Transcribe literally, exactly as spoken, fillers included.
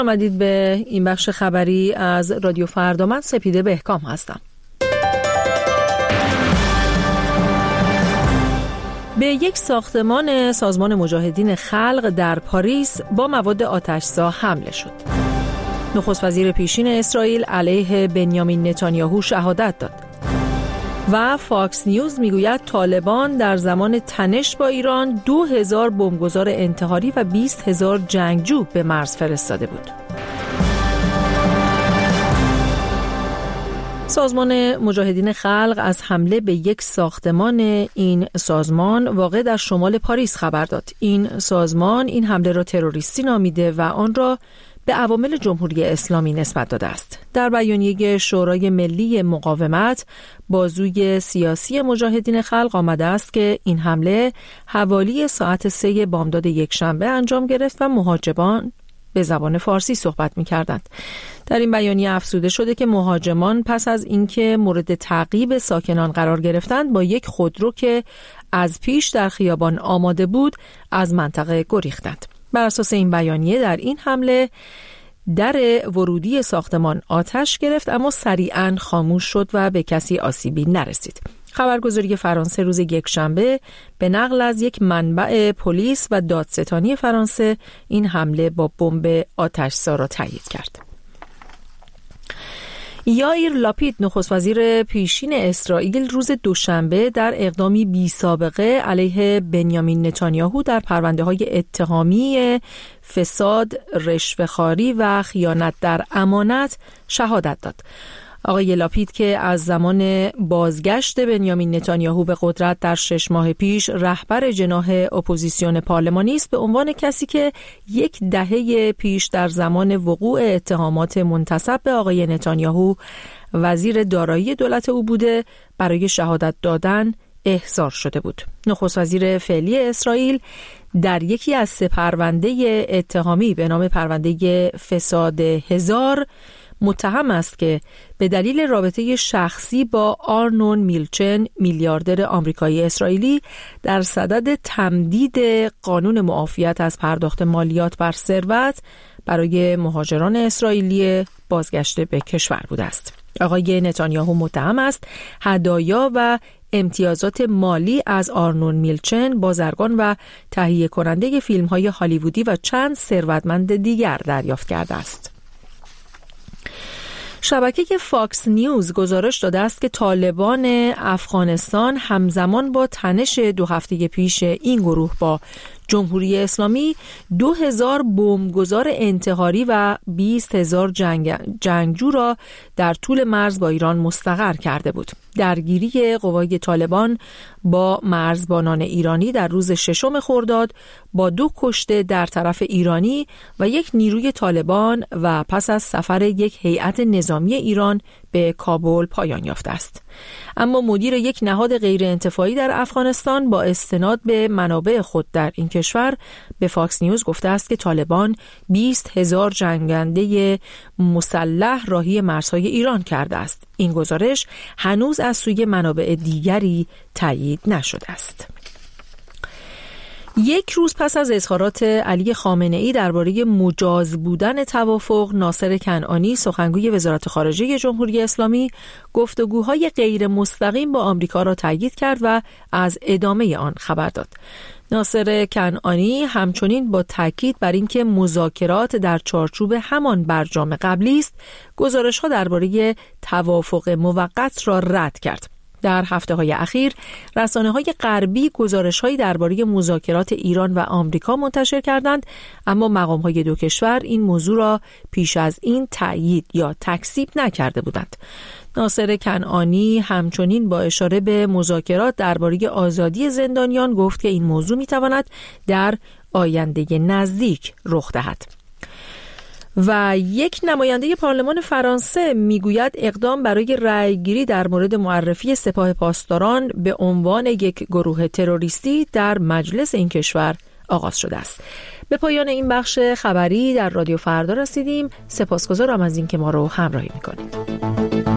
آمدید به این بخش خبری از رادیو فردا. من سپیده بهکام هستم. به یک ساختمان سازمان مجاهدین خلق در پاریس با مواد آتش‌زا حمله شد. نخست وزیر پیشین اسرائیل علیه بنیامین نتانیاهو شهادت داد. و فاکس نیوز میگوید طالبان در زمان تنش با ایران دو هزار بمبگذار انتحاری و بیست هزار جنگجو به مرز فرستاده بود. سازمان مجاهدین خلق از حمله به یک ساختمان این سازمان واقع در شمال پاریس خبر داد. این سازمان این حمله را تروریستی نامیده و آن را به عوامل جمهوری اسلامی نسبت داده است. در بیانیه شورای ملی مقاومت، بازوی سیاسی مجاهدین خلق آمده است که این حمله حوالی ساعت سه بامداد یکشنبه انجام گرفت و مهاجمان به زبان فارسی صحبت می‌کردند. در این بیانیه افزوده شده که مهاجمان پس از اینکه مورد تعقیب ساکنان قرار گرفتند با یک خودرو که از پیش در خیابان آماده بود از منطقه گریختند. بر اساس این بیانیه در این حمله در ورودی ساختمان آتش گرفت اما سریعاً خاموش شد و به کسی آسیبی نرسید. خبرگزاری فرانسه روز یکشنبه به نقل از یک منبع پلیس و دادستانی فرانسه این حمله با بمب آتش‌زا را تایید کرد. یائیر لاپید نخست وزیر پیشین اسرائیل روز دوشنبه در اقدامی بی سابقه علیه بنیامین نتانیاهو در پرونده‌های اتهامی فساد، رشوه‌خواری و خیانت در امانت شهادت داد. آقای لاپید که از زمان بازگشت بنیامین نتانیاهو به قدرت در شش ماه پیش رهبر جناح اپوزیسیون پارلمانی است، به عنوان کسی که یک دهه پیش در زمان وقوع اتهامات منتسب به آقای نتانیاهو وزیر دارایی دولت او بوده برای شهادت دادن احضار شده بود. نخست وزیر فعلی اسرائیل در یکی از سه پرونده اتهامی به نام پرونده فساد هزار متهم است که به دلیل رابطه شخصی با آرنون میلچن میلیاردر آمریکایی اسرائیلی در صدد تمدید قانون معافیت از پرداخت مالیات بر ثروت برای مهاجران اسرائیلی بازگشته به کشور بوده است. آقای نتانیاهو متهم است هدایا و امتیازات مالی از آرنون میلچن، بازرگان و تهیه کننده فیلم‌های هالیوودی و چند ثروتمند دیگر دریافت کرده است. شبکه فاکس نیوز گزارش داده است که طالبان افغانستان همزمان با تنش دو هفته پیش این گروه با جمهوری اسلامی دو هزار بمبگذار انتحاری و بیست هزار جنگ جنگجو را در طول مرز با ایران مستقر کرده بود. درگیری قوای طالبان با مرزبانان ایرانی در روز ششم خرداد با دو کشته در طرف ایرانی و یک نیروی طالبان و پس از سفر یک هیئت نظامی ایران به کابل پایان یافته است. اما مدیر یک نهاد غیر انتفاعی در افغانستان با استناد به منابع خود در این کشور به فاکس نیوز گفته است که طالبان بیست هزار جنگنده مسلح راهی مرزهای ایران کرده است. این گزارش هنوز از سوی منابع دیگری تایید نشده است. یک روز پس از اظهارات علی خامنه‌ای درباره مجاز بودن توافق، ناصر کنعانی سخنگوی وزارت خارجه جمهوری اسلامی گفتگوهای غیر مستقیم با آمریکا را تایید کرد و از ادامه آن خبر داد. ناصر کنعانی همچنین با تاکید بر اینکه مذاکرات در چارچوب همان برجام قبلی است، گزارش‌ها درباره توافق موقت را رد کرد. در هفته‌های اخیر رسانه‌های غربی گزارش‌هایی درباره مذاکرات ایران و آمریکا منتشر کردند، اما مقام‌های دو کشور این موضوع را پیش از این تأیید یا تکذیب نکرده بودند. ناصر کنعانی همچنین با اشاره به مذاکرات درباره آزادی زندانیان گفت که این موضوع می‌تواند در آینده نزدیک رخ دهد. و یک نماینده پارلمان فرانسه میگوید اقدام برای رأیگیری در مورد معرفی سپاه پاسداران به عنوان یک گروه تروریستی در مجلس این کشور آغاز شده است. به پایان این بخش خبری در رادیو فردا رسیدیم. سپاسگزارم از اینکه ما رو همراهی میکنید.